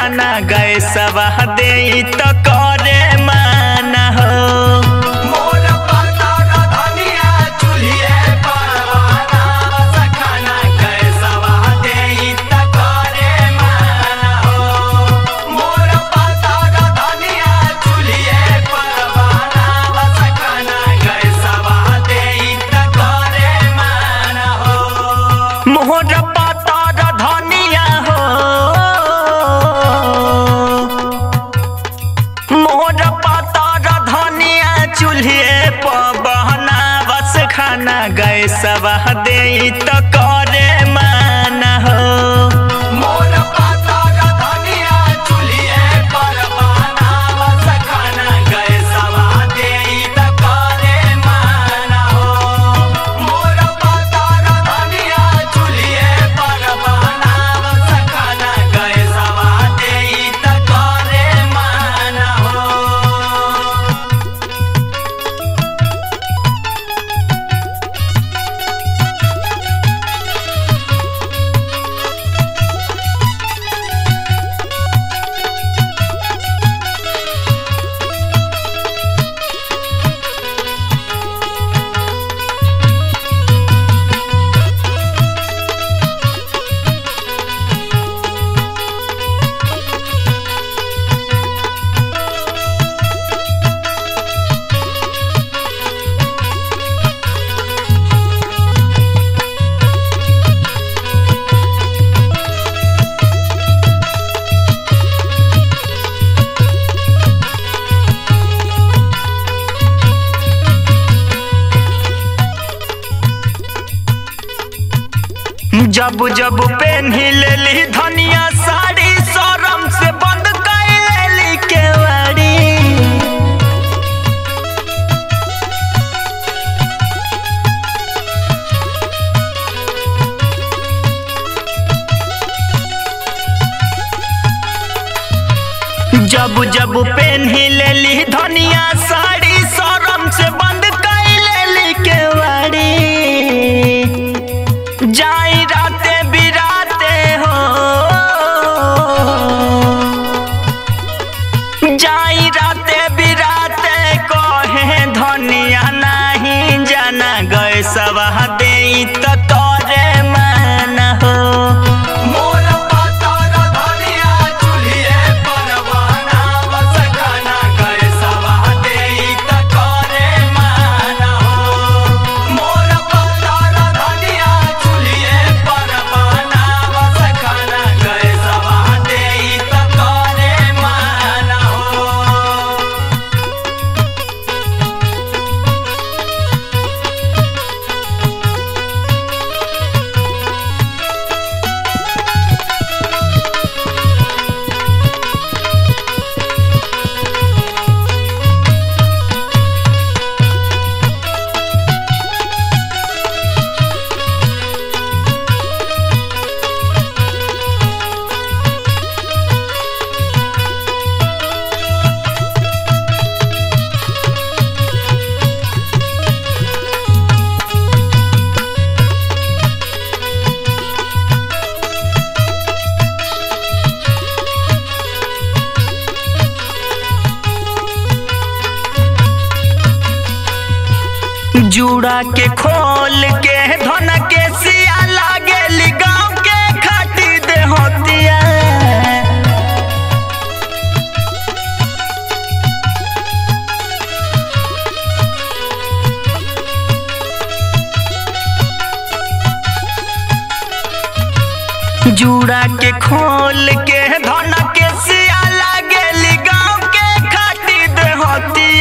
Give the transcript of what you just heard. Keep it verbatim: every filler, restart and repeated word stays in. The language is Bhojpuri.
खाना गए सवा दे तो करे माना हो। मोर पातर धनिया चूल्हे परवाना बस खाना गए सवा दे तो करे माना हो। मोर पातर धनिया चूल्हे परवाना बस खाना गए सवा दे तो करे माना हो। मोर पातर धनिया हो, मोर पातर धनिया चूल्हे पर बहना बस खाना गए सवा दे तो करे माना हो। मोर पातर धनिया चूल्हे परवाना बस खाना गए सवा दे तो करे माना हो। मोर पातर धनिया चूल्हे परवाना बस खाना गए सवा दे तो करे माना हो। जब जब पेन्ही लेली धनिया साड़ी शरम से बंद कर लेली केवाड़ी। जब जब पेन्ही लेली धनिया साड़ी शरम से बंद कर लेली केवाड़ी। जाई राते बिराते हो, जाई राते बिराते कहे धनिया नहीं जाना गए सवा दे तो करे माना हो। मोर पातर धनिया चूल्हे परवाना बस खाना गए सवा दे तो करे माना हो। मोर पातर धनिया चूल्हे परवाना बस खाना गए सवा दे तो करे माना हो। जूड़ा के खोल के धन के सिया लागेली गाँव के खाटी दे होतिया। जूड़ा के खोल के धन के सिया लागेली गाँव के खाटी दे होतिया।